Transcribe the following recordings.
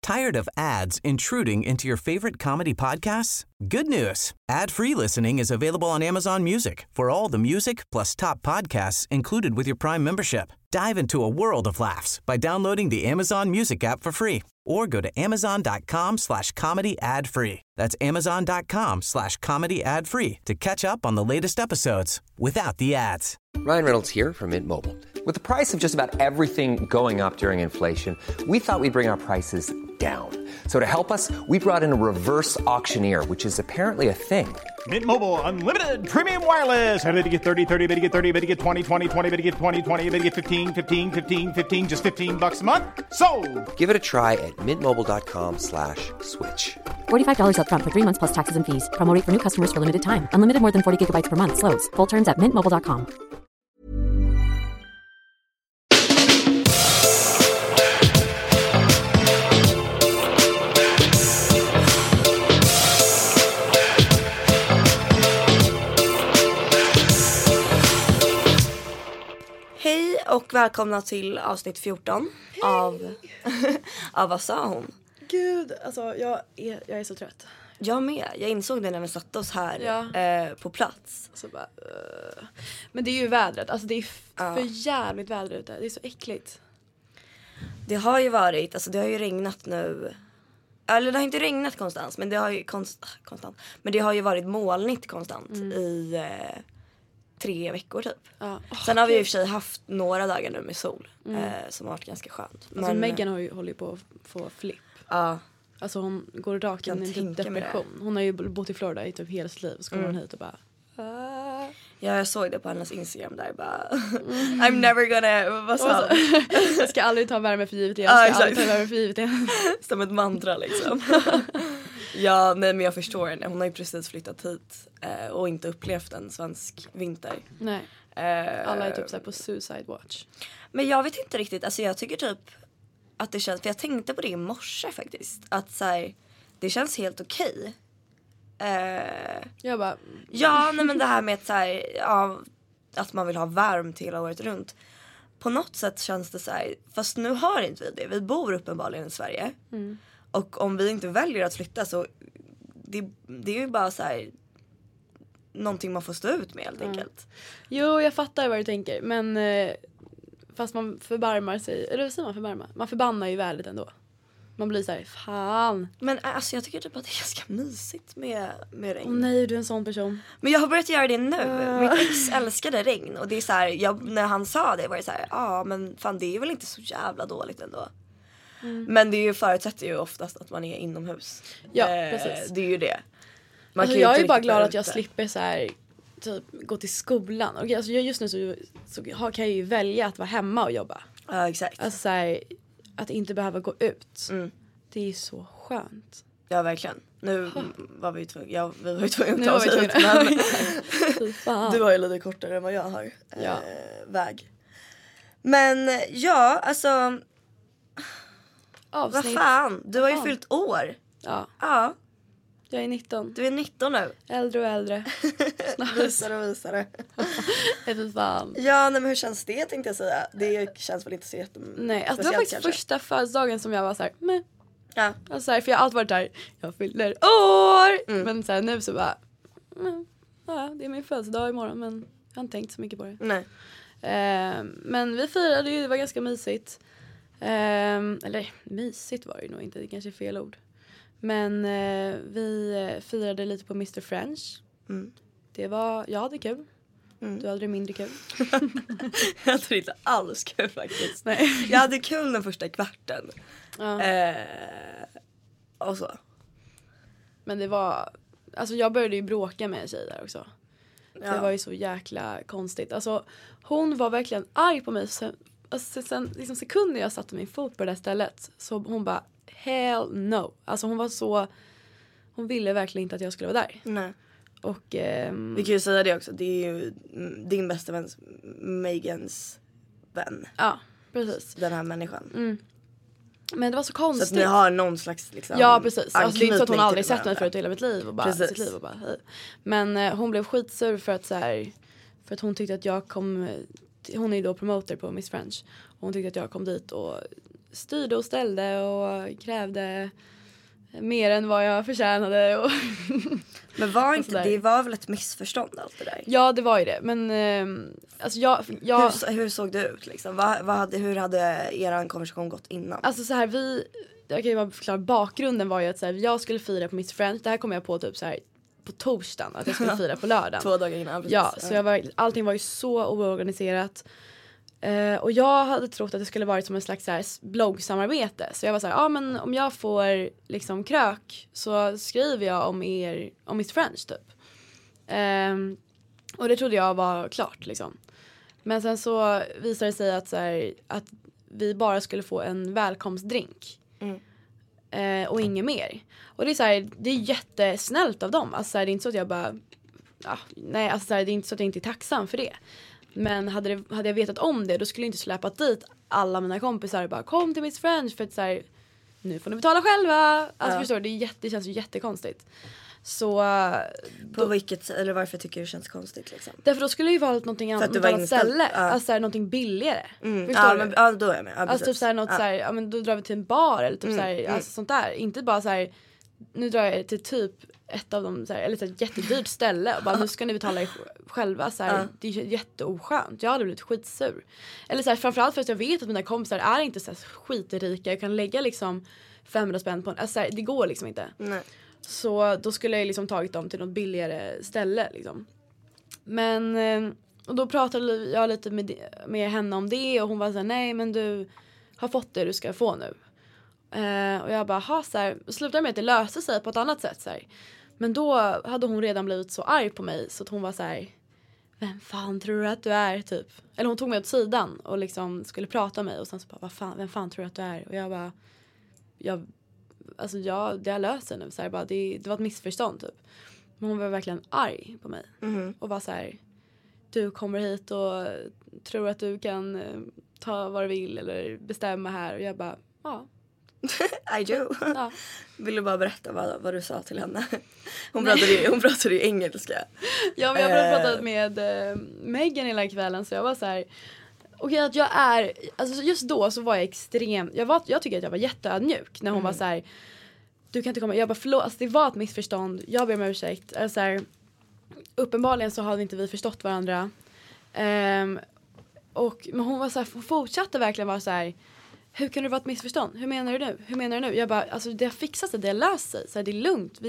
Tired of ads intruding into your favorite comedy podcasts? Good news. Ad-free listening is available on Amazon Music for all the music plus top podcasts included with your Prime membership. Dive into a world of laughs by downloading the Amazon Music app for free or go to amazon.com/comedy ad-free. That's amazon.com/comedy ad-free to catch up on the latest episodes without the ads. Ryan Reynolds here from Mint Mobile. With the price of just about everything going up during inflation, we thought we'd bring our prices down. So to help us, we brought in a reverse auctioneer, which is apparently a thing. Mint Mobile Unlimited Premium Wireless. How to get 30, 30, bit to get 30, bit to get 20, 20, 20, bit to get 20, 20, bit to get 15, 15, 15, 15, just $15 a month? Sold! Give it a try at mintmobile.com/switch. $45 up front for 3 months plus taxes and fees. Promo rate for new customers for limited time. Unlimited more than 40 gigabytes per month. Slows full terms at mintmobile.com. Hej och välkomna till avsnitt 14 av Vad sa hon? Gud, alltså jag är så trött. Jag med, jag insåg det när vi satte oss här på plats. Så bara, Men det är ju vädret, alltså det är för jävligt väder ute, det är så äckligt. Det har ju varit, alltså det har ju regnat nu. Eller det har inte regnat konstant, men det har ju konstant. Men det har ju varit molnigt konstant i 3 veckor typ. Sen har vi i och för sig haft några dagar nu med sol som har varit ganska skönt. Alltså Megan håller på att få flipp. Ja. Alltså hon går rakt in i en typ depression. Hon har ju bott i Florida i typ hela sitt liv. Så kommer hon hit och bara... Ja, jag såg det på hennes Instagram där bara I'm never gonna... Vad sa jag ska aldrig ta värme för givet igen. Jag ska aldrig ta värme för givet igen. Som ett mantra liksom. Ja, nej men jag förstår henne. Hon har ju precis flyttat hit och inte upplevt en svensk vinter. Nej. Alla är typ så här på suicide watch. Men jag vet inte riktigt. Alltså jag tycker typ att det känns... För jag tänkte på det i morse faktiskt. Att så här, det känns helt okej. Jag bara... Ja, nej men det här med att, så här, att man vill ha varmt hela året runt. På något sätt känns det så här... Fast nu har inte vi det. Vi bor uppenbarligen i Sverige. Och om vi inte väljer att flytta så... Det är ju bara så här... Någonting man får stå ut med helt enkelt. Jo, jag fattar vad du tänker. Men... Fast man förbarmar sig... Eller vad säger man förbarmar? Man förbannar ju vädret ändå. Man blir så här, fan. Men alltså jag tycker typ att det är ganska mysigt med regn. Åh nej, du är en sån person. Men jag har börjat göra det nu. Mitt ex älskade regn. Och det är så här, när han sa det var det så här, men fan det är väl inte så jävla dåligt ändå. Men det är ju, förutsätter ju oftast att man är inomhus. Ja, precis. Det är ju det. Alltså, jag är bara glad att jag slipper så här, typ, gå till skolan. Och alltså, just nu så kan jag ju välja att vara hemma och jobba. Ja, exakt. Alltså så här, att inte behöva gå ut. Det är så skönt. Ja, verkligen. Nu var vi tvungna. Vi var ju tvungna att ta oss ut. Men du har ju lite kortare än vad jag har. Väg. Men ja, alltså... Vad fan, du har ju fyllt år. Ja. Jag är 19. Du är 19 nu. Äldre och äldre. Visare. Fy fan. Ja, nej, men hur känns det tänkte jag säga. Det känns väl inte så jättemycket. Nej, alltså det var faktiskt kanske första födelsedagen som jag var så här, meh. Ja. Alltså så här, för jag har alltid varit där, jag fyller år. Men så här, nu så bara, ja, det är min födelsedag imorgon, men jag har inte tänkt så mycket på det. Nej. Men vi firade ju, det var ganska mysigt. Eller mysigt var det nog inte, det kanske är fel ord. Men vi firade lite på Mr. French. Det var, jag hade kul. Du hade det mindre kul. Jag hade inte alls kul faktiskt. Nej. Jag hade kul den första kvarten. Och så. Men det var... Alltså jag började ju bråka med en tjej där också. Ja. Det var ju så jäkla konstigt. Alltså hon var verkligen arg på mig. Sen liksom sekunder jag satte min fot på det där stället. Så hon bara, hell no. Alltså hon var så... Hon ville verkligen inte att jag skulle vara där. Nej. Och, vi kan ju säga det också. Det är ju din bästa vän, Megans vän. Ja, precis. Den här människan. Mm. Men det var så konstigt. Så att ni har någon slags liksom, ja, precis. Alltså, det är inte så att hon aldrig sett mig förut i hela mitt liv. Och bara, sitt liv och bara, hej. Men hon blev skitsur för att, så här, för att hon tyckte att jag kom... Hon är ju då promoter på Miss French. Och hon tyckte att jag kom dit och styrde och ställde och krävde mer än vad jag förtjänade. Och Men var inte, det var väl ett missförstånd allt det där? Ja, det var ju det. Men alltså jag hur såg det ut liksom? Hur hade er konversation gått innan? Alltså så här, jag kan ju bara förklara, bakgrunden var ju att så här, jag skulle fira på Miss French. Det här kom jag på typ så här på torsdagen, att jag skulle fira på lördagen. 2 dagar innan. Precis. Ja, så allting var ju så oorganiserat. Och jag hade trott att det skulle varit som en slags så här bloggsamarbete. Så jag var så här, men om jag får liksom krök så skriver jag om Miss French typ. Och det trodde jag var klart liksom. Men sen så visade det sig att, så här, att vi bara skulle få en välkomstdrink. Och inget mer. Och det är så här, det är jättesnällt av dem. Alltså så här, det är inte så att jag bara alltså så här, det är inte så att jag inte är tacksam för det. Men hade jag vetat om det, då skulle jag inte släpat dit alla mina kompisar och bara kom till Miss French, för att så här, nu får ni betala själva. Alltså förstår du, det känns ju jättekonstigt. Så på vilket, eller varför tycker du det känns konstigt liksom? Därför då skulle det ju vara någonting annat ställe. Alltså här, någonting billigare. Förstår du? Men, då är jag med. Alltså typ såhär något såhär, ja men då drar vi till en bar eller typ såhär, alltså sånt där. Inte bara såhär, nu drar jag till typ ett av dem såhär, eller såhär jättedyrt ställe och bara nu ska ni betala er själva såhär, det är jätteoskönt. Jag hade blivit skitsur. Eller såhär, framförallt för att jag vet att mina kompisar är inte såhär skitrika. Jag kan lägga liksom 500 spänn på en, alltså såhär, det går liksom inte. Nej. Så då skulle jag liksom tagit dem till något billigare ställe liksom. Men och då pratade jag lite med henne om det och hon var så här, nej men du har fått det du ska få nu. Och jag bara, så här, slutade med att det löste sig på ett annat sätt så här. Men då hade hon redan blivit så arg på mig så att hon var så här, vem fan tror du att du är typ? Eller hon tog mig åt sidan och liksom skulle prata med mig och sen så bara, vem fan tror du att du är? Och jag bara, det har löst sig nu så här, bara, det var ett missförstånd typ. Men hon var verkligen arg på mig. Och var så här, du kommer hit och tror att du kan ta vad du vill eller bestämma här. Och jag bara, ja. I do. Ja. Vill du bara berätta vad du sa till henne? Hon pratade ju engelska. Ja, men jag pratade med Megan hela kvällen så jag var så här, okej, att jag är, alltså just då så var jag extrem. Jag tycker att jag var jätteödmjuk när hon var så här, du kan inte komma. Jag bara, förlåt, alltså det var ett missförstånd. Jag ber om ursäkt. Alltså här, uppenbarligen så hade inte vi förstått varandra. Men hon var så här, fortsatte verkligen vara så här, hur kan det vara ett missförstånd? Hur menar du nu? Jag bara, alltså det har fixat sig, det har löst sig. Så här, det är lugnt.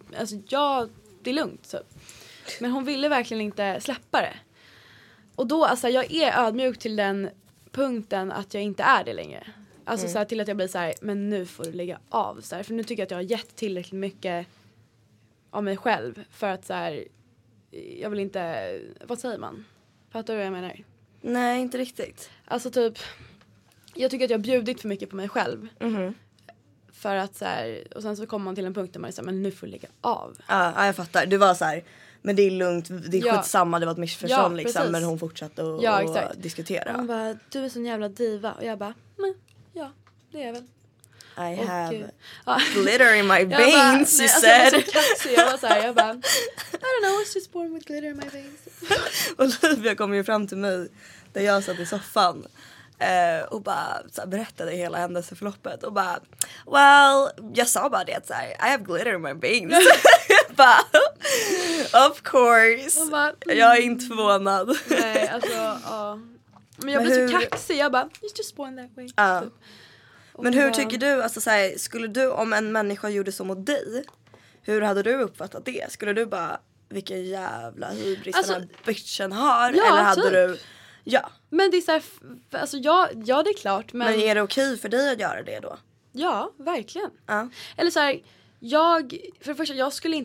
Det är lugnt. Så. Men hon ville verkligen inte släppa det. Och då, alltså jag är ödmjuk till den punkten att jag inte är det längre. Alltså så här, till att jag blir så här, men nu får du lägga av. Så här, för nu tycker jag att jag har gett tillräckligt mycket av mig själv. För att så här, jag vill inte, vad säger man? Fattar du vad jag menar? Nej, inte riktigt. Alltså typ, jag tycker att jag har bjudit för mycket på mig själv. För att så här, och sen så kommer man till en punkt där man är så här, men nu får du lägga av. Ja, jag fattar. Du var så här, men det är lugnt, det är skitsamma, det var ett missförstånd liksom. Precis. Men hon fortsatte att diskutera. Hon bara, du är sån jävla diva. Och jag bara, ja, det är jag väl. I have glitter in my veins, you said. Jag var så kaxig, jag var så här, jag bara, I don't know, I was just born with glitter in my veins. Olivia kom ju fram till mig där jag satt i soffan. Och bara så berättade hela händelseförloppet och bara, well, jag sa bara det så här, I have glitter in my veins. Bara, of course. Bara, jag är inte förvånad. Nej, alltså, men jag blev så kaxig, jag bara, it's just born that way. Typ. Men hur tycker du, alltså så här, skulle du, om en människa gjorde så mot dig, hur hade du uppfattat det? Skulle du bara, vilken jävla hybris den här bitchen har? Ja, eller hade typ. du, ja. Men det är så här, alltså ja, det är klart. Men är det okej för dig att göra det då? Ja, verkligen. Eller så här, för det första, jag skulle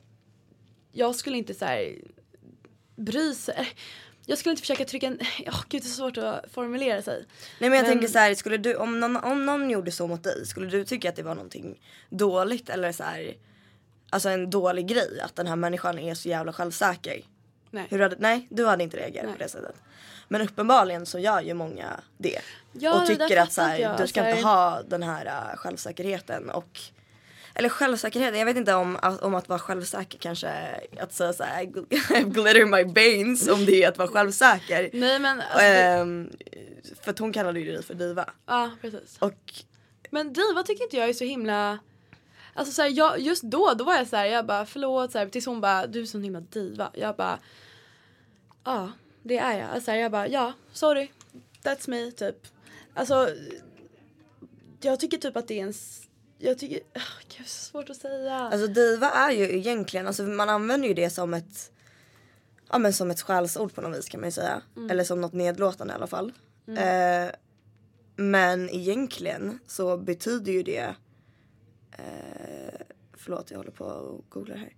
inte så här bry sig. Jag skulle inte försöka trycka gud, det är så svårt att formulera sig. Nej, men jag tänker så här, skulle du, om någon gjorde så mot dig, skulle du tycka att det var någonting dåligt eller så här, alltså en dålig grej att den här människan är så jävla självsäker? Nej. Du hade inte reagerat på det sättet. Men uppenbarligen så gör ju många det. Ja, och tycker att så här, du ska inte ha den här självsäkerheten och eller självsäkerhet, jag vet inte om att vara självsäker kanske, att säga såhär glitter in my veins, om det är att vara självsäker. Nej men för att hon kallade ju dig för diva. Ja, precis. Men diva tycker inte jag är så himla, alltså såhär, just då var jag såhär, jag bara förlåt såhär, tills hon bara, du är så himla diva. Jag bara, ja det är jag. Alltså jag bara, ja sorry, that's me typ. Alltså jag tycker typ att det är det är så svårt att säga. Alltså diva är ju egentligen, alltså man använder ju det som ett, ja men som ett skällsord på något vis kan man ju säga. Eller som något nedlåtande i alla fall. Men egentligen så betyder ju det, förlåt jag håller på att googla här.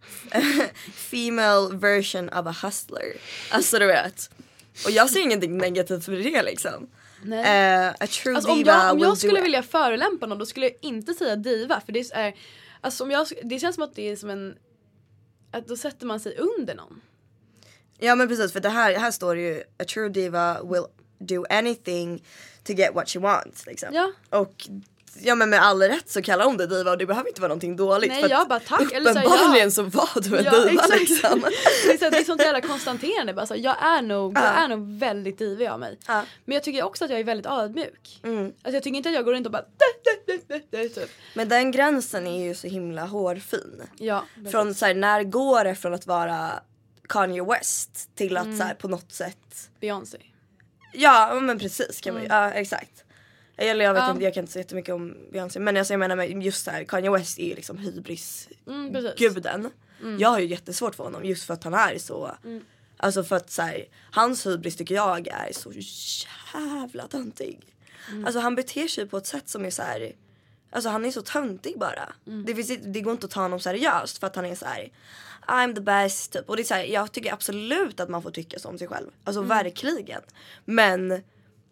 Female version of a hustler. Alltså du vet. Och jag ser ingenting negativt för det liksom. A true alltså, diva om jag skulle vilja förolämpa någon, då skulle jag inte säga diva. För det är, alltså det känns som att det är som en, att då sätter man sig under någon. Ja men precis, för det här står det ju, a true diva will do anything to get what she wants liksom. Ja. Och ja men med all rätt så kallar hon det diva, och det behöver inte vara någonting dåligt. Nej, för jag bara tack. Uppenbarligen så var du en diva exakt. liksom. Det är sånt jävla konstaterande. Bara så, jag är nog väldigt divig av mig. Men jag tycker också att jag är väldigt ödmjuk. Alltså jag tycker inte att jag går runt och bara typ. Men den gränsen är ju så himla hårfin. Ja, från så här, när går det från att vara Kanye West till att så här, på något sätt Beyoncé. Ja men precis kan man, ja exakt. Eller jag vet inte, jag kan inte säga jättemycket om Beyoncé, men alltså, jag menar just så här, Kanye West är ju liksom hybris-guden. Jag har ju jättesvårt för honom just för att han är så, alltså för att så här, hans hybris tycker jag är så jävla töntig. Alltså han beter sig på ett sätt som är så här, alltså han är så töntig bara. Det går inte att ta honom seriöst för att han är så här, I'm the best typ. Och det är så här, jag tycker absolut att man får tycka så om sig själv. Alltså verkligen. Men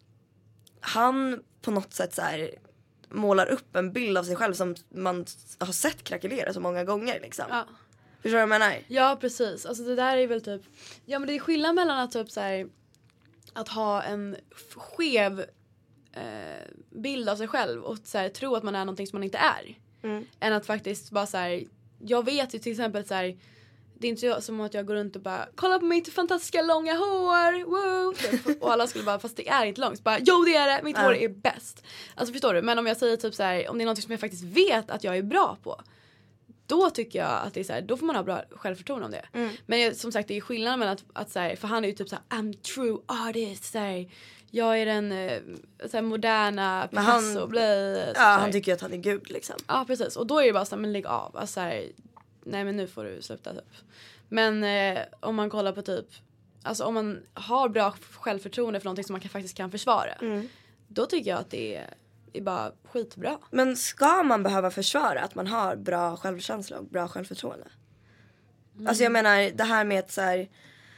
han på något sätt så här målar upp en bild av sig själv som man har sett krackelera så många gånger liksom. Ja. Förstår du vad jag menar? Ja, precis. Alltså det där är väl typ, ja men det är skillnad mellan att typ så här, att ha en skev bild av sig själv och så här, tro att man är någonting som man inte är. Än att faktiskt bara så här, jag vet ju till exempel så här, det är inte som att jag går runt och bara kolla på mitt fantastiska långa hår, wow, och alla skulle bara, fast det är inte långt, bara jo det är det, mitt hår är bäst. Alltså förstår du, men om jag säger typ så här, om det är något som jag faktiskt vet att jag är bra på, då tycker jag att det är så här, då får man ha bra självförtroende om det. Men som sagt, det är skillnad mellan att så här, för han är ju typ så här, I'm true artist, så här, jag är den så här, moderna Picasso, han tycker att han är gud liksom. Ja precis, och då är det bara så här, men lägg av, alltså så här, nej men nu får du sluta typ. Men om man kollar på typ, alltså om man har bra självförtroende för någonting som man faktiskt kan försvara, då tycker jag att det är bara skitbra. Men ska man behöva försvara att man har bra självkänsla och bra självförtroende? Alltså jag menar det här med att så här,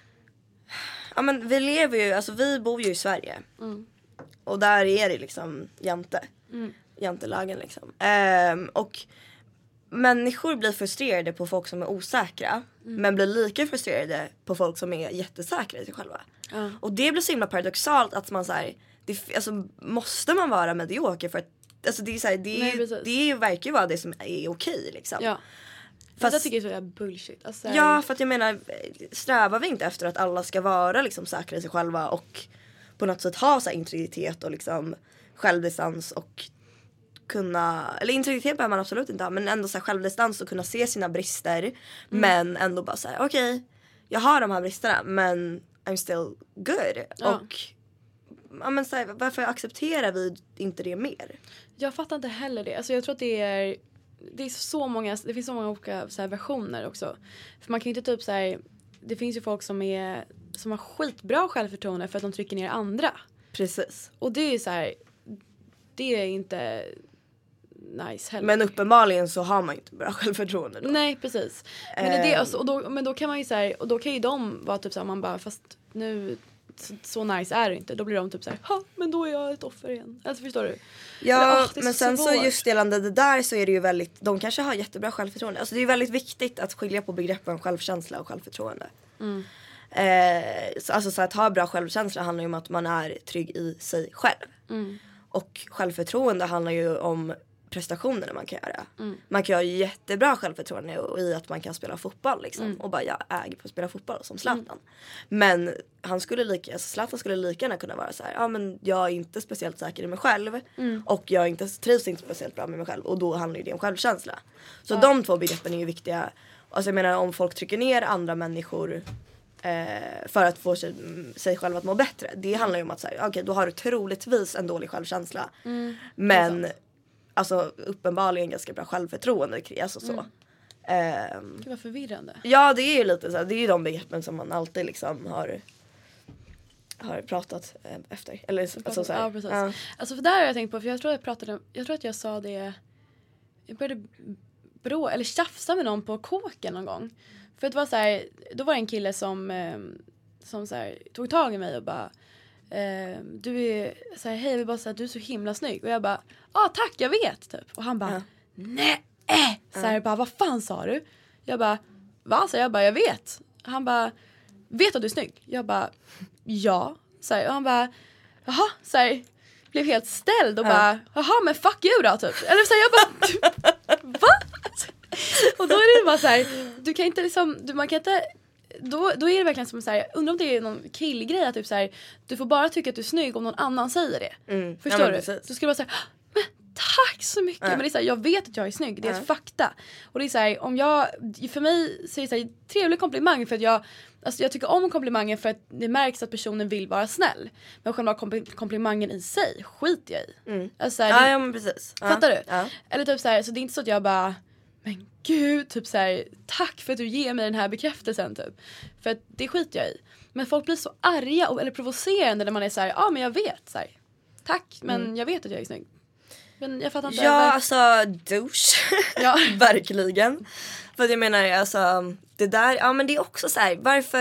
ja men vi lever ju, alltså vi bor ju i Sverige. Och där är det liksom jantelagen liksom. Och människor blir frustrerade på folk som är osäkra, men blir lika frustrerade på folk som är jättesäkra i sig själva. Och det blir så himla paradoxalt att man så här, alltså måste man vara medioker för att, alltså det är så här, det verkar ju vara det som är okej liksom. Ja. Fast jag tycker det är så bullshit. Alltså, ja, för att jag menar, strävar vi inte efter att alla ska vara liksom säkra i sig själva och på något sätt ha så här integritet och liksom självdistans och kunna, eller integritet behöver man absolut inte ha, men ändå så här självdistans och kunna se sina brister, men ändå bara säga okej, jag har de här bristerna men I'm still good. Och ja, men så här, varför accepterar vi inte det mer? Jag fattar inte heller det. Alltså jag tror att det är så många, det finns så många olika så här versioner också. För man kan ju inte typ så här, det finns ju folk som har skitbra självförtroende för att de trycker ner andra. Precis. Och det är så här, det är inte nice heller. Men uppenbarligen så har man ju inte bra självförtroende då. Nej, precis. Men det alltså, men då kan man ju så här, och då kan ju de vara typ så här, man bara, fast nu så nice är det inte. Då blir de typ så här, men då är jag ett offer igen. Alltså förstår du? Ja, men sen så just gällande det där så är det ju väldigt, de kanske har jättebra självförtroende. Alltså det är väldigt viktigt att skilja på begreppen självkänsla och självförtroende. Alltså så att ha bra självkänsla handlar ju om att man är trygg i sig själv. Och självförtroende handlar ju om prestationerna man kan göra. Man kan ha jättebra självförtroende i att man kan spela fotboll liksom. Och bara, jag äger på att spela fotboll som Zlatan. Men Zlatan skulle lika gärna kunna vara så här: ja men jag är inte speciellt säker i mig själv. Och jag trivs inte speciellt bra med mig själv. Och då handlar ju det om självkänsla. Så de två begreppen är ju viktiga. Alltså jag menar, om folk trycker ner andra människor för att få sig själv att må bättre. Det handlar ju om att säga, okej, då har du troligtvis en dålig självkänsla. Men alltså uppenbarligen ganska bra självförtroende. Alltså så. Gud vad förvirrande. Ja, det är ju lite så här, det är ju de begreppen som man alltid liksom har pratat efter. Eller alltså så här. Ja, precis. Ja. Alltså för där har jag tänkt på, för jag tror att jag sa det, jag började eller tjafsa med någon på kåken någon gång. För det var så här, då var det en kille som så här, tog tag i mig och bara du är så här, hej, jag vill bara säga att du är så himla snygg. Och jag bara, tack, jag vet typ. Och han bara, nej. Så här, bara, vad fan sa du? Jag bara, va? Så jag bara, jag vet. Han bara, vet att du är snygg? Jag bara, ja. Så här, och han bara, jaha, så här, blev helt ställd och bara, jaha, men fuck you då typ. Eller så här, jag bara, va? Och då är det bara så här, du kan inte liksom, man kan inte, då är det verkligen som så här, undrar om det är någon killgrej att typ så här, du får bara tycka att du är snygg om någon annan säger det. Förstår du? Precis. Då ska du bara säga, men tack så mycket. Men det är så här, jag vet att jag är snygg, det är ett fakta. Och det är så här, för mig så är det så här, trevlig komplimang för att jag tycker om komplimanger för att det märks att personen vill vara snäll. Men själva komplimangen i sig skiter jag i. Alltså, här, ja, men precis. Fattar du? Ja. Eller typ så här, så det är inte så att jag bara, men gud, typ så här, tack för att du ger mig den här bekräftelsen typ. För att det skiter jag i. Men folk blir så arga eller provocerande när man är så här, men jag vet så här, tack, men jag vet att jag är snygg. Men jag fattar inte. Ja, alltså douche. Ja, verkligen. För jag menar, alltså det där, ja men det är också så här,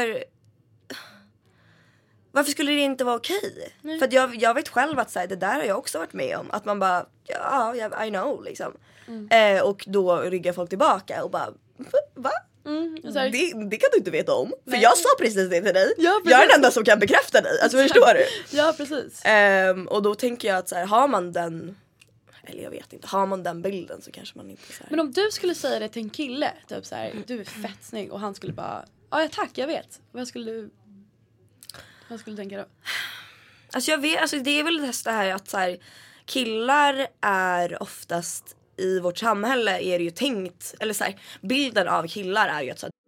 varför skulle det inte vara okej? För att jag vet själv att så här, det där har jag också varit med om. Att man bara, I know liksom. Och då ryggar folk tillbaka och bara, va? Det kan du inte veta om. För jag sa precis det till dig. Ja, jag är den enda som kan bekräfta dig. Alltså förstår du? Ja, precis. Och då tänker jag att så här, har man den, eller jag vet inte, har man den bilden så kanske man inte så här. Men om du skulle säga det till en kille, typ så här, du är fett snygg, och han skulle bara, ja tack, jag vet. Vad skulle du tänka då? Alltså jag vet, alltså det är väl det här att så här, killar är oftast i vårt samhälle är det ju tänkt, eller så här, bilden av killar är ju att så här.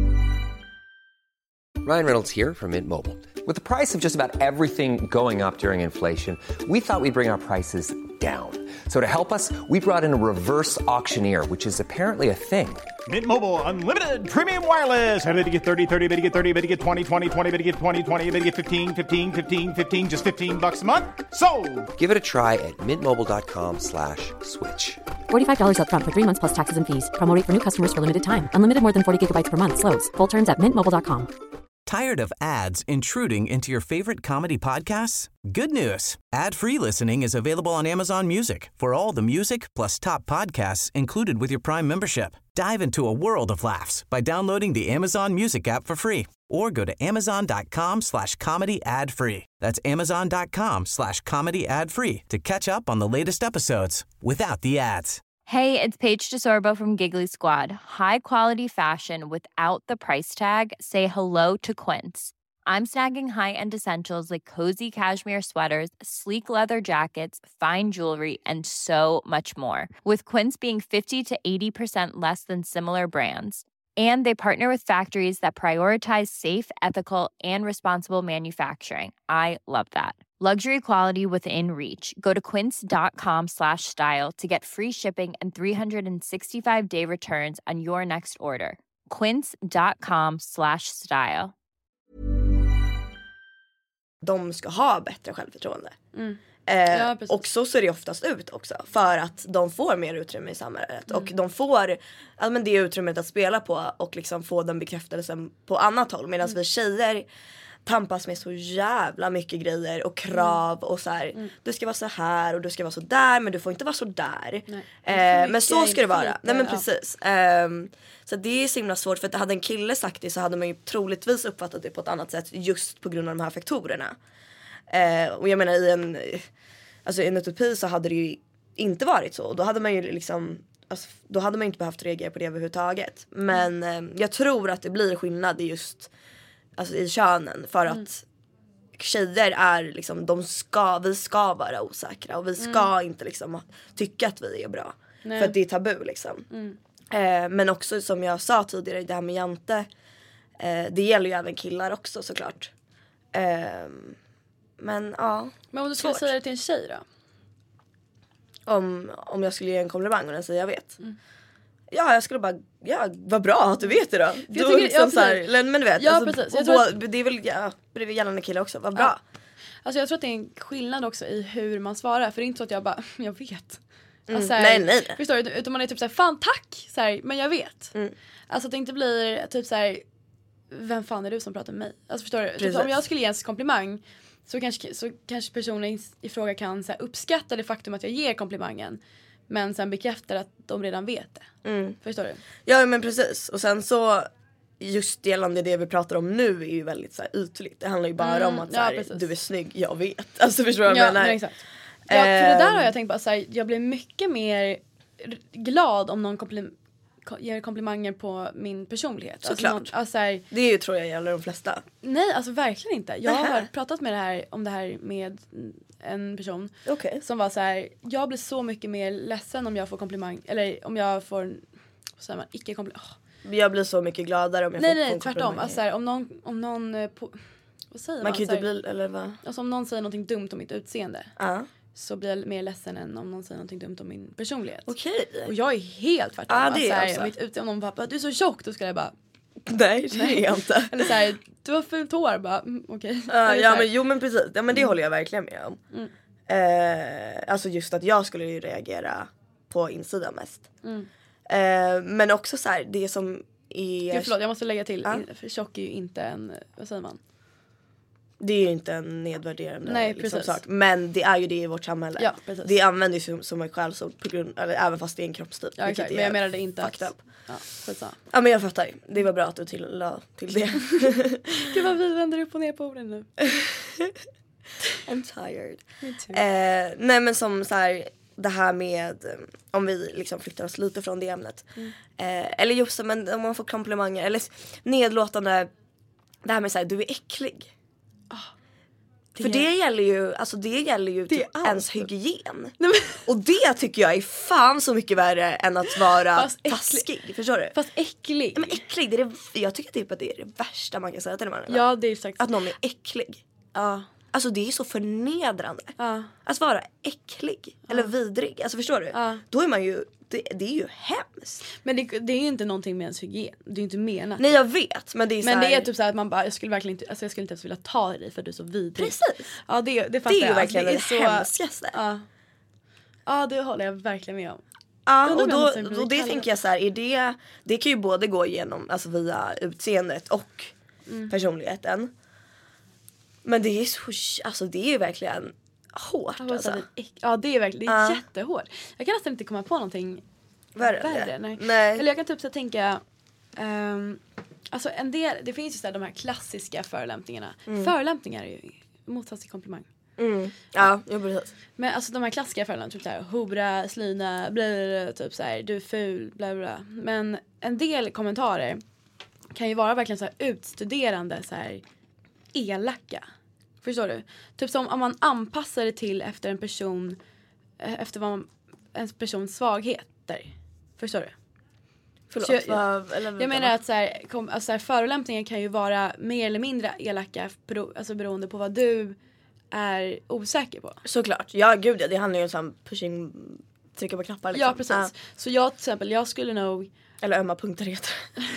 Ryan Reynolds here from Mint Mobile. With the price of just about everything going up during inflation, we thought we'd bring our prices down. So to help us, we brought in a reverse auctioneer, which is apparently a thing. Mint Mobile Unlimited Premium Wireless. How to get 30, 30, bit to get 30, bit to get 20, 20, 20, bit to get 20, 20, bit to get 15, 15, 15, 15, just $15 a month? Sold! Give it a try at mintmobile.com/switch. $45 up front for 3 months plus taxes and fees. Promo rate for new customers for limited time. Unlimited more than 40 gigabytes per month. Slows full terms at mintmobile.com. Tired of ads intruding into your favorite comedy podcasts? Good news. Ad-free listening is available on Amazon Music for all the music plus top podcasts included with your Prime membership. Dive into a world of laughs by downloading the Amazon Music app for free or go to amazon.com/comedy ad-free. That's amazon.com/comedy ad-free to catch up on the latest episodes without the ads. Hey, it's Paige DeSorbo from Giggly Squad. High quality fashion without the price tag. Say hello to Quince. I'm snagging high-end essentials like cozy cashmere sweaters, sleek leather jackets, fine jewelry, and so much more. With Quince being 50 to 80% less than similar brands. And they partner with factories that prioritize safe, ethical, and responsible manufacturing. I love that. Luxury quality within reach. Go to quince.com/style to get free shipping and 365-day returns on your next order. Quince.com/style. De ska ha bättre självförtroende. Ja, och så ser det oftast ut också. För att de får mer utrymme i samhället. Och de får det utrymmet att spela på. Och liksom få den bekräftelsen på annat håll. Medan vi tjejer tampas med så jävla mycket grejer och krav och så här, du ska vara så här och du ska vara så där, men du får inte vara så där. Men så ska det vara. Nej men precis. Så det är så himla svårt, för att hade en kille sagt det så hade man ju troligtvis uppfattat det på ett annat sätt just på grund av de här faktorerna. Och jag menar i en utopi så hade det ju inte varit så. Då hade man ju liksom, alltså, då hade man inte behövt reagera på det överhuvudtaget. Men jag tror att det blir skillnad i just, alltså i könen, för att tjejer är liksom, vi ska vara osäkra och vi ska inte liksom tycka att vi är bra. Nej. För att det är tabu liksom. Men också som jag sa tidigare, det här med jante, det gäller ju även killar också såklart. Men ja. Men om du skulle säga det till en tjej då? Om jag skulle ge en komplimang och den säger jag vet. Ja, jag skulle bara, vad bra att du vet det då. Då liksom så här, men du vet, ja, alltså, precis. det är väl det är gällande killar också, vad bra. Ja. Alltså jag tror att det är en skillnad också i hur man svarar. För det är inte så att jag bara, jag vet. Alltså, nej. Förstår du? Utan man är typ såhär, fan tack! Såhär, men jag vet. Alltså att det inte blir typ såhär, vem fan är du som pratar med mig? Alltså förstår du? Typ, om jag skulle ge en komplimang så kanske personen i fråga kan så här, uppskatta det faktum att jag ger komplimangen. Men sen bekräftar att de redan vet det. Förstår du? Ja, men precis. Och sen så, just gällande det vi pratar om nu är ju väldigt så här, ytligt. Det handlar ju bara om att så här, du är snygg, jag vet. Alltså förstår du vad jag menar? Nej, exakt. Ja, för det där har jag tänkt på så här, jag blir mycket mer glad om någon ger komplimanger på min personlighet. Såklart. Alltså här, det är ju, tror jag, gäller de flesta. Nej, alltså verkligen inte. Jag har pratat om det här med en person som var så här, jag blir så mycket mer ledsen om jag får komplimang, eller om jag får, vad säger man, icke-komplimang. Jag blir så mycket gladare om jag får nej, tvärtom. Alltså här, om någon vad säger man? Man kan ju inte bli, eller vad? Alltså om någon säger någonting dumt om mitt utseende. Så blir jag mer ledsen än om någon säger någonting dumt om min personlighet. Okej. Och jag är helt tvärtom. Det är alltså, mitt utseende, om någon bara, du är så tjock, då ska jag bara, nej, det är jag inte. Eller såhär, du har fult hår, bara, okej. Men precis, ja, men det håller jag verkligen med om. Alltså just att jag skulle ju reagera på insidan mest. Men också så här, det som är... Gud, förlåt, jag måste lägga till, för tjock är ju inte en, vad säger man? Det är ju inte en nedvärderande liksom, sak. Men det är ju det i vårt samhälle. Ja, precis. Det använder ju som en skällsord på grund, eller även fast det är en kroppstyp. Ja, exakt. Men jag menade inte att... Ja, men jag fattar. Det var bra att du till det. Gud vad vi vänder upp och ner på orden nu. I'm tired. Me too. Nej, men som så här, det här med, om vi liksom flyttar oss lite från det ämnet. Eller just men om man får komplimanger eller nedlåtande, det här med så här, du är äcklig. För det gäller ju typ ens hygien. Och det tycker jag är fan så mycket värre än att vara taskig. Förstår du? Fast äcklig. Men äcklig, jag tycker typ att det är det värsta man kan säga till en människa. Ja, det är exakt. Att någon är äcklig. Alltså det är så förnedrande. Att vara äcklig eller vidrig. Alltså förstår du? Då är man ju, det är ju hemskt. Men det är ju inte någonting med ens hygien. Det är ju inte menat. Nej, jag vet. Men det är, men det är typ så här att man bara, jag skulle inte ens vilja ta dig för du är så vidrig. Precis. Ja, det fattar det är ju jag. verkligen det hemskaste. Ja, det håller jag verkligen med om. Ja, och då det tänker jag så här, det kan ju både gå igenom, alltså via utseendet och personligheten. Men det är så, alltså det är ju verkligen hårt. Alltså. Ja, det är verkligen, det är jättehårt. Jag kan nästan inte komma på någonting värre. Nej. Eller jag kan typ så tänka, alltså en del, det finns ju så här, de här klassiska förolämpningarna. Förolämpningar är ju motsats till komplimang. Ja, precis. Men alltså de här klassiska förolämpningarna, typ så här, hora, slina, blir typ så här, du är ful, bla bla. Men en del kommentarer kan ju vara verkligen så här utstuderande, så här elaka. Förstår du? Typ som om man anpassar det till efter en person, efter vad en persons svagheter. Förstår du? Förlåt. Jag menar att så här, förolämpningar kan ju vara mer eller mindre elaka alltså beroende på vad du är osäker på. Såklart. Ja, gud ja. Det handlar ju om sån pushing, trycka på knappar liksom. Ja, precis. Så jag till exempel, jag skulle nog... Eller ömma punkter heter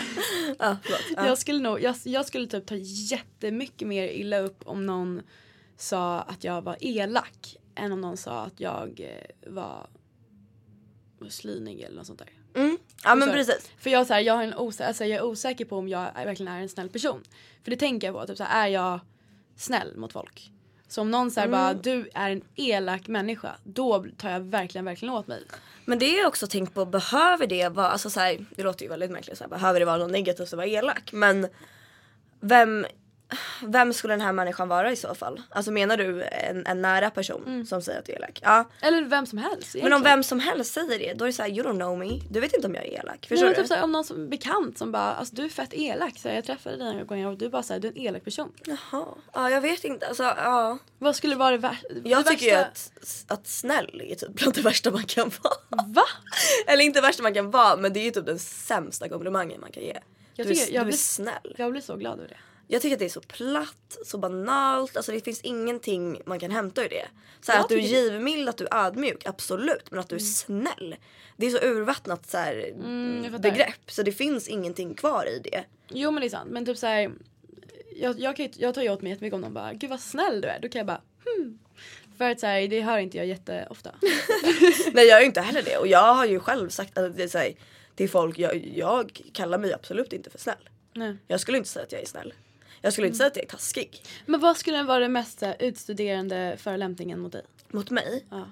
Jag skulle typ ta jättemycket mer illa upp om någon sa att jag var elak än om någon sa att jag var slinig eller något sånt där. Ja, men precis. För jag är osäker på om jag verkligen är en snäll person. För det tänker jag på, typ så här, är jag snäll mot folk? Så om någon säger bara, du är en elak människa, då tar jag verkligen åt mig. Men det är ju också tänkt på, behöver det vara, alltså så här, det låter ju väldigt märkligt så här, behöver det vara något negativt att vara elak? Men vem skulle den här människan vara i så fall? Alltså menar du en nära person som säger att du är elak? Ja. Eller vem som helst egentligen. Men om vem som helst säger det, då är det såhär, you don't know me. Du vet inte om jag är elak. Förstår du? Typ såhär, om någon som bekant som bara, alltså du är fett elak. Så jag träffade dig några gånger och du bara såhär, du är en elak person. Jaha. Ja, jag vet inte. Alltså, ja. Vad skulle vara det värsta? Jag tycker ju att snäll är typ bland det värsta man kan vara. Va? Eller inte det värsta man kan vara, men det är ju typ den sämsta komplimangen man kan ge. Du är snäll. Jag blir så glad över det. Jag tycker att det är så platt, så banalt. Alltså det finns ingenting man kan hämta ur det. Så här, att du är givmild, att du är ödmjuk, absolut. Men att du är snäll. Det är så urvattnat så här, begrepp. Så det finns ingenting kvar i det. Jo men det är sant. Men typ så här, jag tar ju åt mig jättemycket om någon bara, gud vad snäll du är. Då kan jag bara, För att så här, det hör inte jag jätteofta. Nej, jag är ju inte heller det. Och jag har ju själv sagt att det är så här, till folk, jag kallar mig absolut inte för snäll. Nej. Jag skulle inte säga att jag är snäll. Jag skulle inte säga att jag är taskig. Men vad skulle vara den mest utstuderande förolämpningen mot dig? Mot mig? Ja.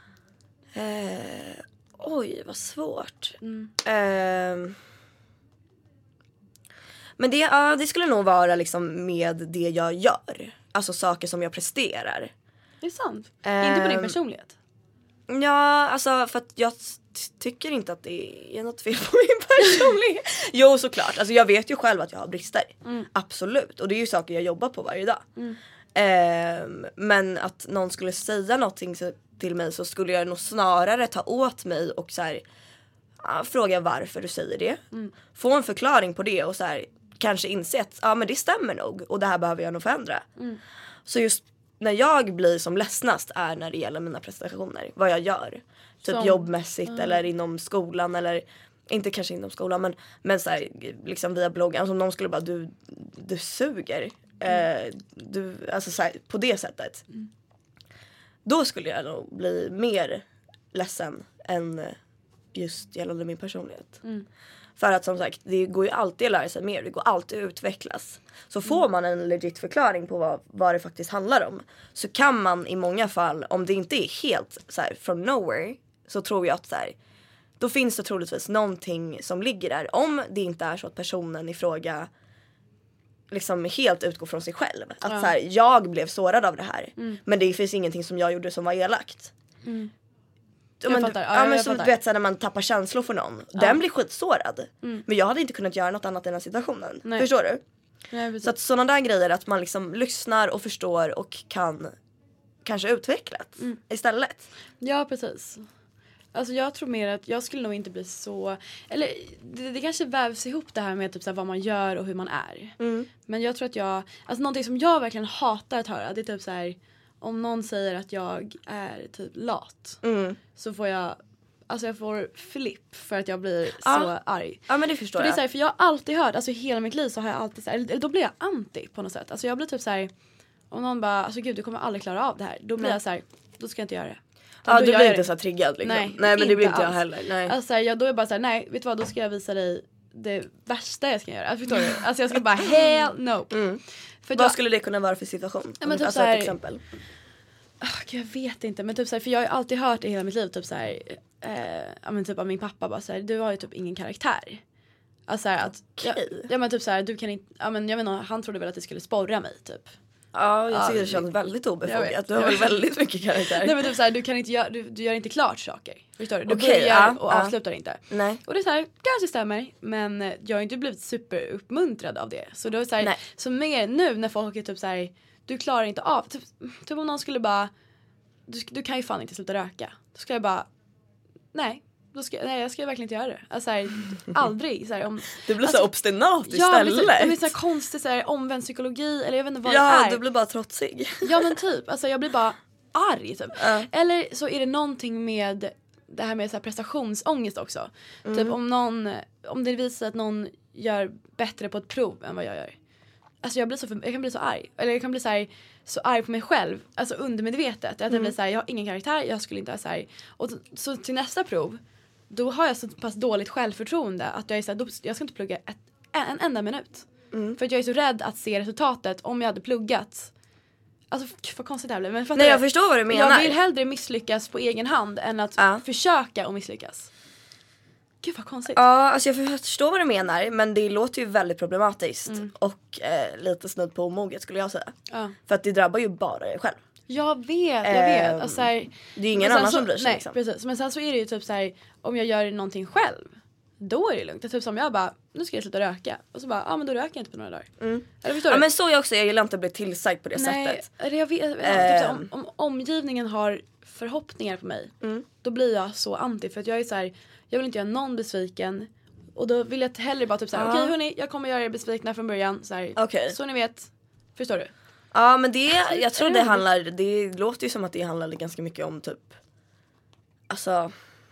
Oj, vad svårt. Men det skulle nog vara liksom med det jag gör. Alltså saker som jag presterar. Det är sant. Inte på din personlighet. Ja, alltså för att jag tycker inte att det är något fel på min personlighet. Jo, såklart. Alltså jag vet ju själv att jag har brister. Absolut. Och det är ju saker jag jobbar på varje dag. Men att någon skulle säga någonting till mig, så skulle jag nog snarare ta åt mig och så här, fråga varför du säger det. Få en förklaring på det och så här, kanske inse att men det stämmer nog och det här behöver jag nog förändra. Så just när jag blir som ledsnast är när det gäller mina prestationer, vad jag gör. Typ jobbmässigt eller inom skolan, eller inte kanske inom skolan, men så här, liksom via bloggen. Alltså om någon skulle bara, du suger. Alltså så här, på det sättet. Då skulle jag nog bli mer ledsen än just gällande min personlighet. För att som sagt, det går ju alltid att lära sig mer. Det går alltid att utvecklas. Så får man en legit förklaring på vad det faktiskt handlar om, så kan man i många fall, om det inte är helt så här from nowhere, så tror jag att så här, då finns det troligtvis någonting som ligger där. Om det inte är så att personen i fråga liksom helt utgår från sig själv. Att så här, jag blev sårad av det här. Men det finns ingenting som jag gjorde som var elakt. Men som du vet, så här, när man tappar känslor för någon, den blir skitsårad. Men jag hade inte kunnat göra något annat i den här situationen. Nej. Förstår du? Nej, så att sådana där grejer, att man liksom lyssnar och förstår och kan kanske utvecklas istället. Ja, precis. Alltså jag tror mer att jag skulle nog inte bli så, eller det kanske vävs ihop det här med typ så här, vad man gör och hur man är. Men jag tror att alltså någonting som jag verkligen hatar att höra, det är typ så här, om någon säger att jag är typ lat, så får jag får flipp för att jag blir så arg. Ja, men det förstår jag. Det är så här, för jag har alltid hört, alltså hela mitt liv så har jag alltid så här, eller då blir jag anti på något sätt. Alltså jag blir typ så här, om någon bara, alltså gud, du kommer aldrig klara av det här. Då blir jag så här, då ska jag inte göra det. Du blir inte så triggad liksom. Nej, men det blir inte jag heller. Nej. Alltså då är jag bara så här, nej, vet du vad, då ska jag visa dig det värsta jag ska göra. Alltså, förstår du? Alltså jag ska bara, hell no. För vad skulle det kunna vara för situation? Ja, men typ alltså så här, ett exempel. Jag vet inte, men typ så här, för jag har ju alltid hört i hela mitt liv typ så här, men typ av min pappa bara så här, du har ju typ ingen karaktär. Alltså här, att ja men typ så här, du kan inte, jag vet inte, han trodde väl att det skulle sporra mig typ. Ja, jag tycker det känns väldigt obefogat. Du har väl väldigt mycket karaktär. Nej, men typ så här, du kan inte göra, du gör inte klart saker. Förstår du? Du börjar och avslutar inte. Nej. Och det är så här, kanske stämmer, men jag har inte blivit superuppmuntrad av det. Så då är så här, så mer nu när folk är typ så här, du klarar inte av, typ om någon skulle bara, du kan ju fan inte sluta röka. Då ska jag bara, nej, jag ska verkligen inte göra det. Alltså här, aldrig så här, om du blir så obstinat istället. Det blir så här konstigt så här, omvänd psykologi, eller jag vet inte vad det är. Ja, du blir bara trotsig. Ja, men typ, alltså jag blir bara arg typ. Eller så är det någonting med det här med så här prestationsångest också. Typ om det visar att någon gör bättre på ett prov än vad jag gör. Alltså jag kan bli så arg. Eller jag kan bli så arg på mig själb. Alltså undermedvetet. Att jag blir så här, jag har ingen karaktär, jag skulle inte ha så här. Och så till nästa prov, då har jag så pass dåligt självförtroende att jag är så här, jag ska inte plugga en enda minut. För att jag är så rädd att se resultatet om jag hade pluggat. Alltså vad konstigt det här blir. Men nej, jag förstår vad du menar. Jag vill hellre misslyckas på egen hand än att försöka och misslyckas. Gud vad konstigt. Ja, alltså jag förstår vad du menar, men det låter ju väldigt problematiskt. Och lite snudd på omoget skulle jag säga. För att det drabbar ju bara dig själv. Jag vet. Alltså, här, det är ingen annan som bryr sig. Nej, liksom. precis. Men sen så är det ju typ så här, om jag gör någonting själv, då är det lugnt. Det är typ som jag bara, nu ska jag sluta röka. Och så bara, men då röker jag inte på några dagar. Eller förstår du? Men så är jag också, jag gillar inte att bli tillsagd på det sättet. Nej, jag vet. Typ så, om omgivningen har förhoppningar på mig, då blir jag så anti. För att jag är så här, jag vill inte göra någon besviken. Och då vill jag hellre bara typ såhär, okej hörni, jag kommer göra er besvikna från början. Så ni vet, förstår du? Ja, men jag tror det låter ju som att det handlar ganska mycket om typ, alltså,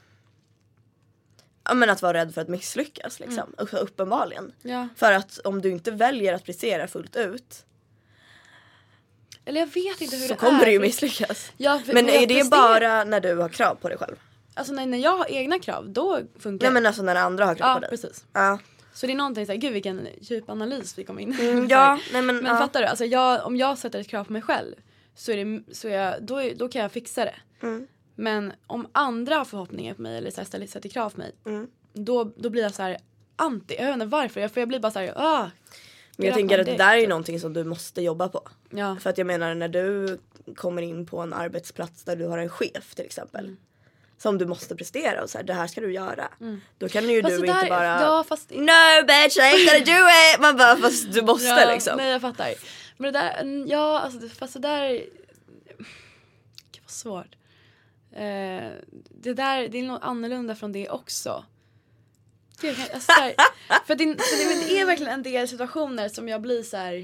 ja men att vara rädd för att misslyckas liksom, uppenbarligen. Ja. För att om du inte väljer att prestera fullt ut, eller jag vet inte hur så det kommer är, du ju misslyckas. Ja, men är det bara när du har krav på dig själv? Alltså när jag har egna krav, då funkar det. Nej men alltså när andra har krav på dig. Precis. Ja. Så det är någonting såhär, gud vilken djup analys vi kom in. Men fattar du? Alltså om jag sätter ett krav på mig själv, då kan jag fixa det. Men om andra har förhoppningar på mig eller så här, sätter krav på mig, då blir jag så här anti. Jag vet inte varför, jag blir bara så här, men jag tänker att det där är ju någonting som du måste jobba på. Ja. För att jag menar, när du kommer in på en arbetsplats där du har en chef till exempel, som du måste prestera och så här, det här ska du göra. Då kan ju fast du där, inte bara no bitch, I ain't gonna do it. Man bara, fast du måste liksom. Nej, jag fattar. Men det där, alltså fast det där, gud vad svårt. Det är nog annorlunda från det också. För det är verkligen en del situationer som jag blir så här,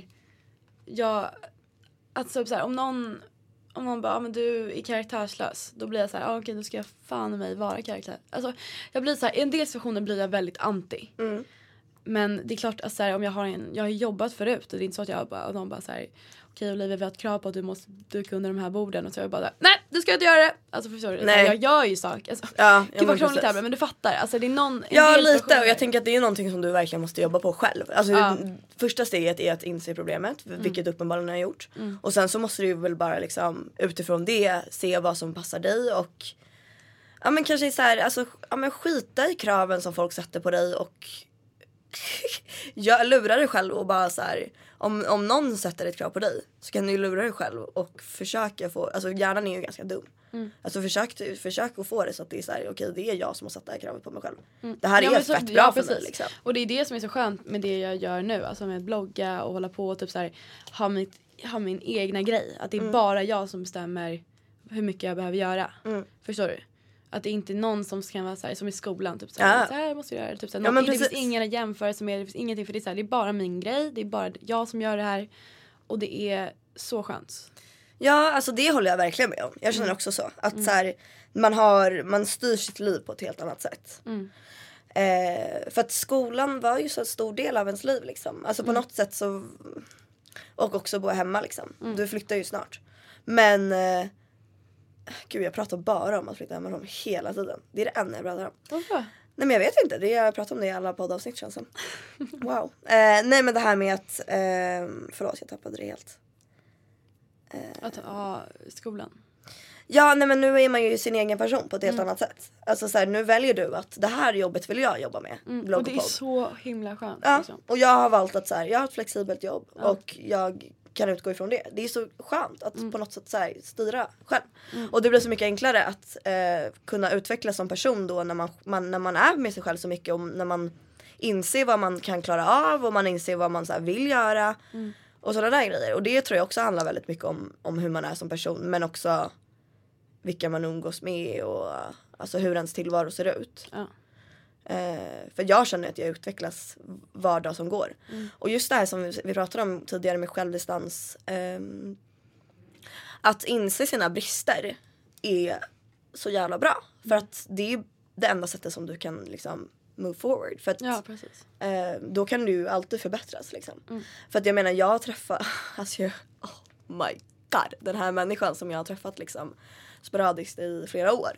alltså så här, om någon bara, men du är karaktärslös, då blir jag så här, okej, då ska jag fan i mig vara karaktär. Alltså jag blir så här, i en del situationer blir jag väldigt anti. Men det är klart att så här, om jag har jobbat förut, och det är inte så att någon bara så här, okej Olivia, vi har ett krav på att du måste duka under de här borden, och så jag bara, nej, du ska inte göra det. Alltså förstår du? Nej. Jag gör ju saker. Alltså, gud vad krångligt här, men du fattar. Alltså det är någon lite, och jag tänker att det är någonting som du verkligen måste jobba på själv. Alltså första steget är att inse problemet, vilket uppenbarligen har gjort. Och sen så måste du väl bara liksom utifrån det se vad som passar dig, och men kanske så här, alltså skita i kraven som folk sätter på dig, och jag lurar dig själv och bara så här, om någon sätter ett krav på dig, så kan du lura dig själv och försöka få, alltså hjärnan är ju ganska dum. Alltså försök att få det så att det är så här, okej, det är jag som har satt det här kravet på mig själv. Det här är fett bra för mig liksom. Och det är det som är så skönt med det jag gör nu, alltså med att blogga och hålla på och typ så här, ha min egna grej, att det är bara jag som bestämmer hur mycket jag behöver göra. Förstår du? Att det är inte någon som kan vara så här, som i skolan typ så här måste jag göra det, typ så här, det finns ingen att jämföra med, det finns ingenting, för det är så här, det är bara min grej, det är bara jag som gör det här, och det är så skönt. Ja, alltså det håller jag verkligen med om. Jag känner också så att så här, man styr sitt liv på ett helt annat sätt. För att skolan var ju så en stor del av ens liv liksom. Alltså på något sätt så, och också bo hemma liksom. Du flyttar ju snart. Men gud, jag pratar bara om att flytta hemifrån hela tiden. Det är det enda jag pratar om. Varför? Nej men jag vet inte, jag pratar om det i alla poddavsnitt känns som. Wow. Nej men det här med att, förlåt jag tappade det helt. Skolan. Ja, nej men nu är man ju sin egen person på ett helt annat sätt. Alltså så här, nu väljer du att det här jobbet vill jag jobba med. Och det är så himla skönt. Ja, liksom. och jag har valt att så här, jag har ett flexibelt jobb och jag kan utgå ifrån det. Det är så skönt att på något sätt så här, styra själv. Och det blir så mycket enklare att kunna utvecklas som person då när man är med sig själv så mycket, och när man inser vad man kan klara av och man inser vad man så här, vill göra och sådana där grejer. Och det tror jag också handlar väldigt mycket om hur man är som person, men också vilka man umgås med och alltså hur ens tillvaro ser ut. För jag känner att jag utvecklas var dag som går. Och just det här som vi pratade om tidigare med självdistans, att inse sina brister är så jävla bra. För att det är det enda sättet som du kan liksom move forward. För att då kan du alltid förbättras liksom. För att jag menar, jag träffar alltså oh my god, den här människan som jag har träffat liksom sporadiskt i flera år.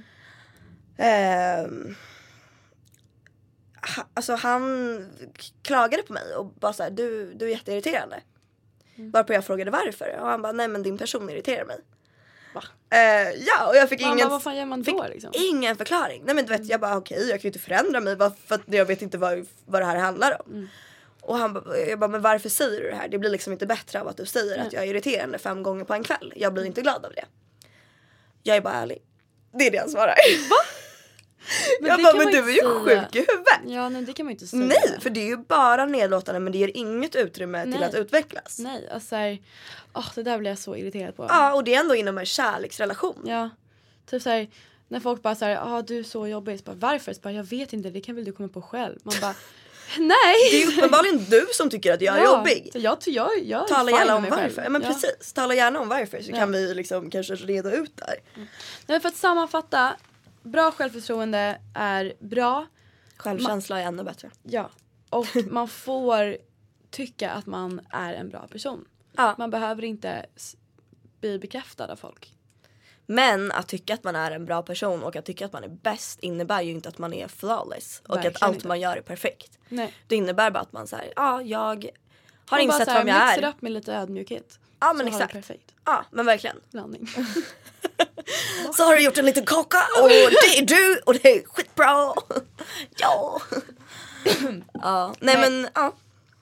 Alltså han klagade på mig och bara så här, du är jätteirriterande. Varpå jag frågade varför, och han bara, nej men din person irriterar mig. Va? Ja, och jag fick Vad fan gör man då liksom? Ingen förklaring. Nej men du vet, jag bara okej, jag kan ju inte förändra mig för att jag vet inte vad det här handlar om. Och jag bara, men varför säger du det här? Det blir liksom inte bättre av att du säger att jag är irriterande 5 gånger på en kväll. Jag blir inte glad av det. Jag är bara ärlig. Det är det jag svarar. Va? Jag bara, men du är ju sjuk i huvudet. Ja, nej, det kan man ju inte säga. Nej, för det är ju bara nedlåtande, men det ger inget utrymme till att utvecklas. Nej, alltså det där blir jag så irriterad på. Ja, och det är ändå inom en kärleksrelation. Ja, typ såhär, när folk bara såhär, du är så jobbig. Så bara, varför? Så bara, jag vet inte, det kan väl du komma på själv. Man bara, nej. Det är uppenbarligen du som tycker att jag är jobbig. Så jag tala gärna om varför. Men precis, tala gärna om varför. Så kan vi liksom kanske reda ut där. Nej, för att sammanfatta, bra självförtroende är bra. Självkänsla är ännu bättre. Ja, och man får tycka att man är en bra person. Ja. Man behöver inte bli bekräftad av folk. Men att tycka att man är en bra person och att tycka att man är bäst innebär ju inte att man är flawless. Och att allt man gör är perfekt. Nej. Det innebär bara att man säger, jag har insett vem jag är. Mixar upp med lite ödmjukhet. Ja, men exakt. Perfekt. Ja, men verkligen. Blandning. Så har du gjort en liten kaka och det är du och det är skitbra. Ja. Ja, nej men ja.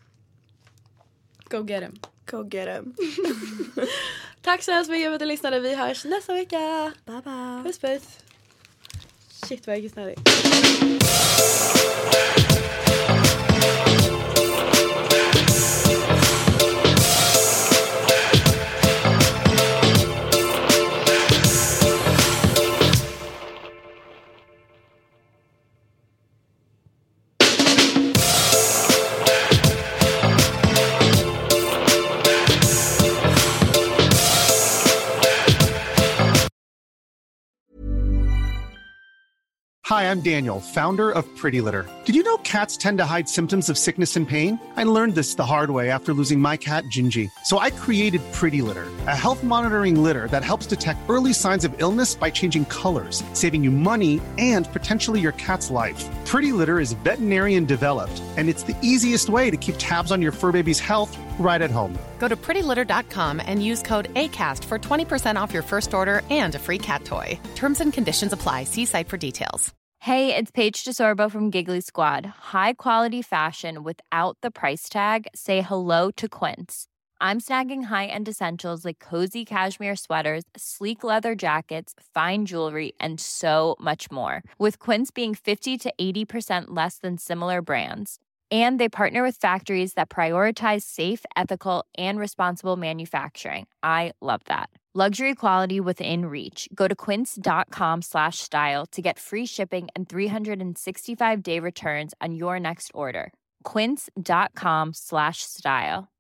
Go get him. Go get him. Tack så hemskt mycket för att du lyssnade. Vi hörs nästa vecka. Bye bye. Puss puss. Shit vad jag är kissnödig. Hi, I'm Daniel, founder of Pretty Litter. Did you know cats tend to hide symptoms of sickness and pain? I learned this the hard way after losing my cat, Gingy. So I created Pretty Litter, a health monitoring litter that helps detect early signs of illness by changing colors, saving you money and potentially your cat's life. Pretty Litter is veterinarian developed, and it's the easiest way to keep tabs on your fur baby's health right at home. Go to prettylitter.com and use code ACAST for 20% off your first order and a free cat toy. Terms and conditions apply. See site for details. Hey, it's Paige DeSorbo from Giggly Squad. High quality fashion without the price tag. Say hello to Quince. I'm snagging high-end essentials like cozy cashmere sweaters, sleek leather jackets, fine jewelry, and so much more. With Quince being 50 to 80% less than similar brands. And they partner with factories that prioritize safe, ethical, and responsible manufacturing. I love that. Luxury quality within reach. Go to quince.com/style to get free shipping and 365-day returns on your next order. Quince.com/style.